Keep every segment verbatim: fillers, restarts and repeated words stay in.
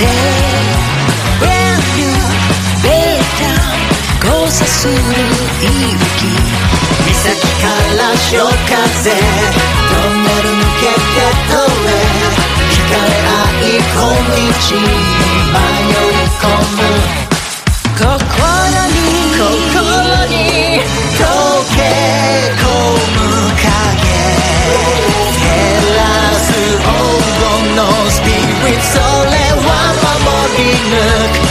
Brand new Baytown 交差する息吹岬から潮風トンネル抜けて通れ惹かれ合い小道に迷い込む心に心に溶け込む影照らす黄金のスピリットそれは守り抜く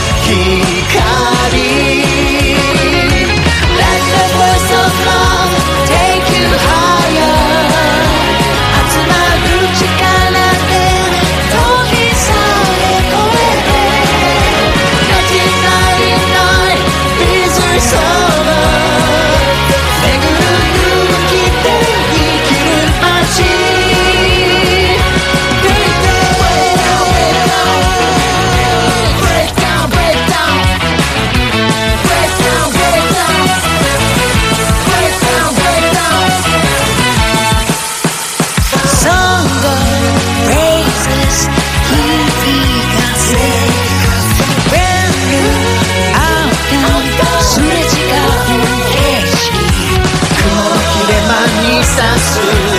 光 Let the voice of love take you higher 集まる力で飛び去れ越えて ナインティーナインナイン is our summer 巡る勇気で生きる街す